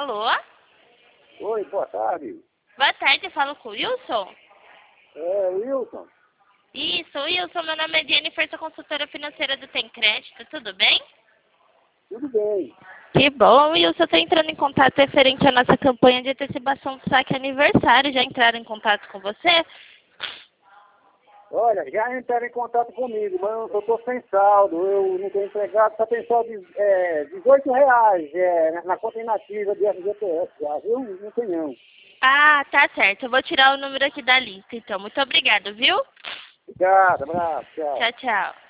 Alô? Oi, boa tarde. Boa tarde, eu falo com o Wilson? É, Wilson. Isso, Wilson, meu nome é Jennifer, sou consultora financeira do Tem Crédito, tudo bem? Tudo bem. Que bom, Wilson, eu estou entrando em contato referente à nossa campanha de antecipação do saque aniversário. Já entraram em contato com você? Olha, já entraram em contato comigo, mas eu estou sem saldo, eu não estou empregado, só tem só R$18 na conta inativa de FGTS, já, viu? Não tem não. Ah, tá certo, eu vou tirar o número aqui da lista, então. Muito obrigado, viu? Obrigado, abraço, tchau. Tchau, tchau.